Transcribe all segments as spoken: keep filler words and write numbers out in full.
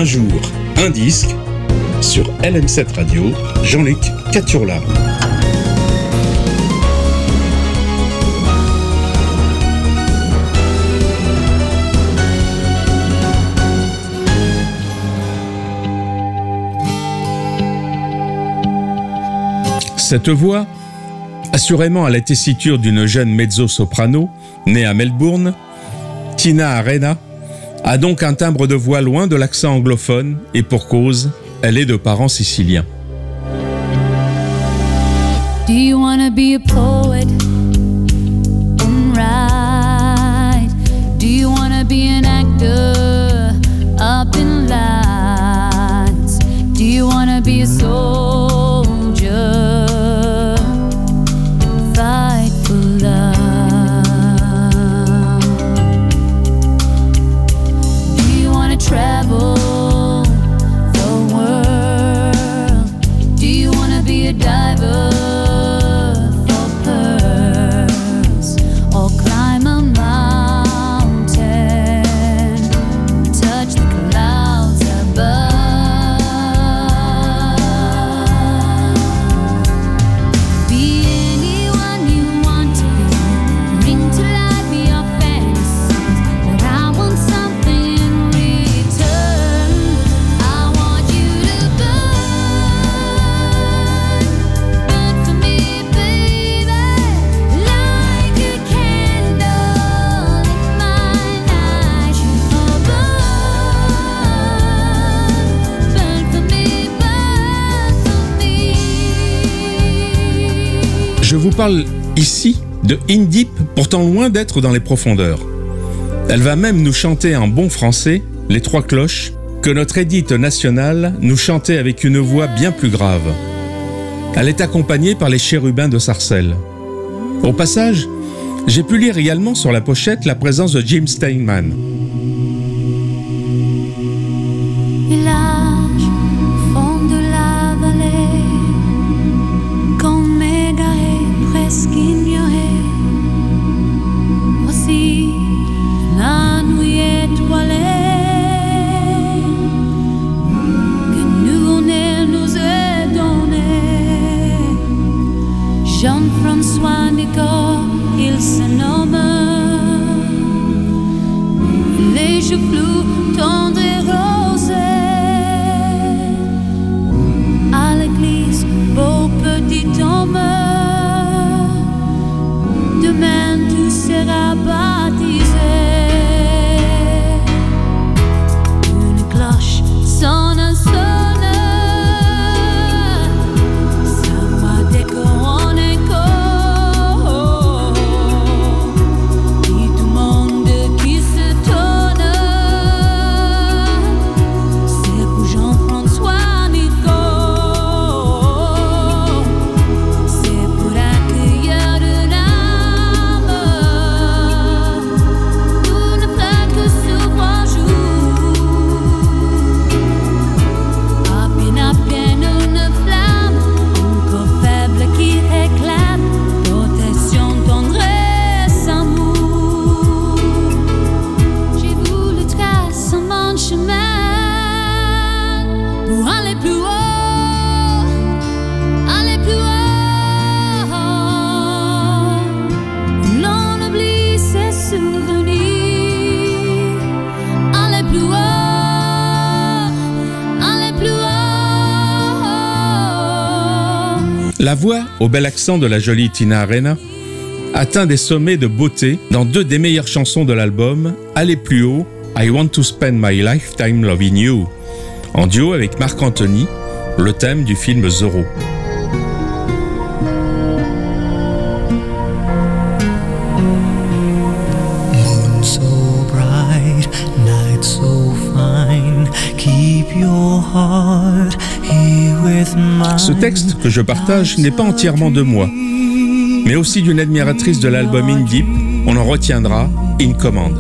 Un jour, un disque, sur L M sept Radio, Jean-Luc Caturla. Cette voix, assurément à la tessiture d'une jeune mezzo-soprano, née à Melbourne, Tina Arena, a donc un timbre de voix loin de l'accent anglophone et pour cause, elle est de parents siciliens. Do you wanna be a poet and write? Do you wanna be an actor up in lights? Do you wanna be a soldier? Fight for love. Do you wanna travel the world? Do you wanna be a diver? Je vous parle ici de In Deep, pourtant loin d'être dans les profondeurs. Elle va même nous chanter en bon français les trois cloches que notre édite nationale nous chantait avec une voix bien plus grave. Elle est accompagnée par les chérubins de Sarcelles. Au passage, j'ai pu lire également sur la pochette la présence de Jim Steinman. Jean-François Nicot, il se nomme. Les jeux flous, tendres et rosés. À l'église, beau petit homme. Demain, tu seras baptisé. Une cloche sonne un sonne. Sa voix décore. La voix, au bel accent de la jolie Tina Arena, atteint des sommets de beauté dans deux des meilleures chansons de l'album, Aller plus haut, I Want to Spend My Lifetime Loving You, en duo avec Marc Anthony, le thème du film Zorro. Moon so bright, night so fine, keep your heart here with mine. Ce texte que je partage n'est pas entièrement de moi, mais aussi d'une admiratrice de l'album In Deep, on en retiendra In Command.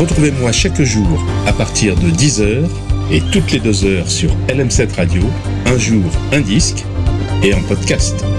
Retrouvez-moi chaque jour à partir de dix heures et toutes les deux heures sur L M sept Radio, un jour, un disque et en podcast.